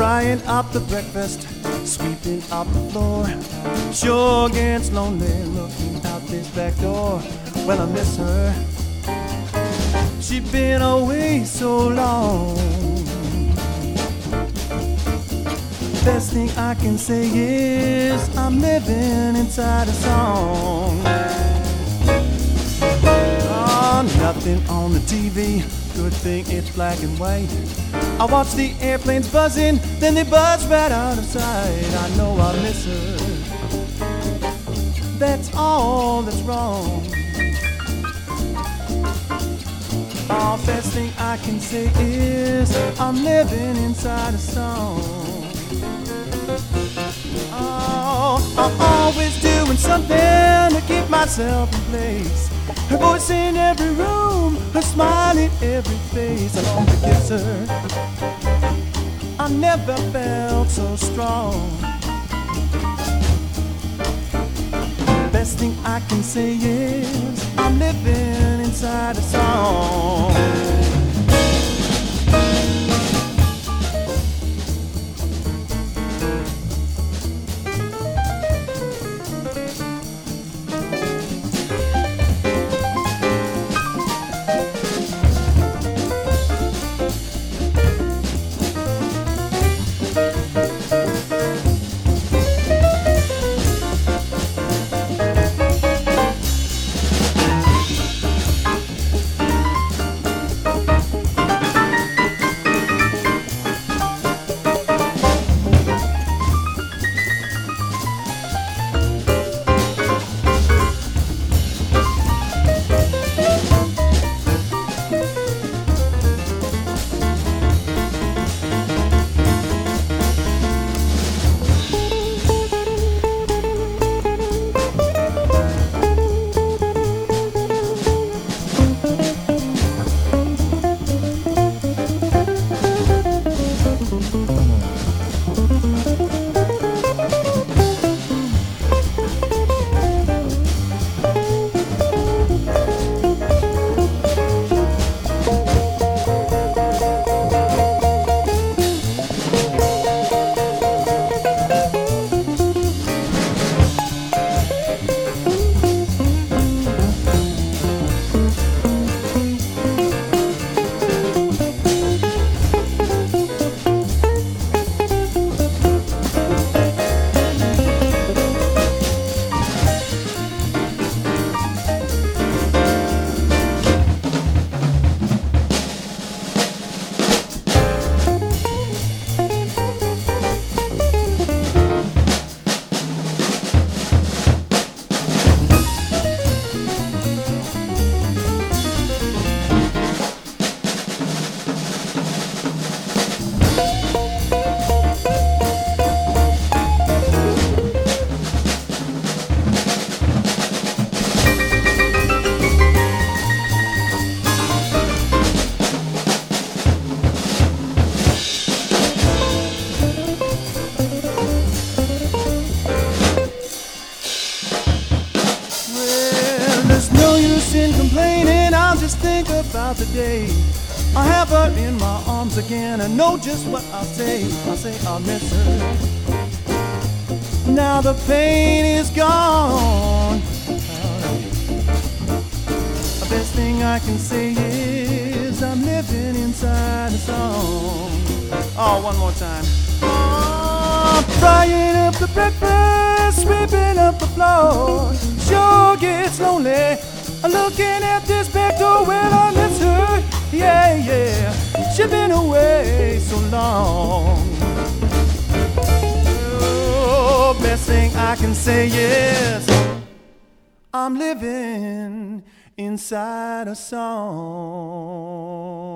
frying up the breakfast, sweeping up the floor. Sure gets lonely looking out this back door. Well, I miss her. She's been away so long. Best thing I can say is I'm living inside a song. Oh, nothing on the TV. Good thing it's black and white. I watch the airplanes buzzing, then they buzz right out of sight. I know I miss her. That's all that's wrong. Oh, best thing I can say is I'm living inside a song. Oh, I'm always doing something to keep myself in place. Her voice in every room, her smile in every face. I long to kiss her. I never felt so strong. Best thing I can say is I'm living inside a song. About the day I have her in my arms again. I know just what I'll say. I'll say I'll miss her. Now the pain is gone. The best thing I can say is I'm living inside a song. Oh, one more time. Oh, frying up the breakfast, sweeping up the floor. Sure gets lonely looking at this back door. Well, I miss her, yeah, yeah. She's been away so long. Oh, best thing I can say is I'm living inside a song.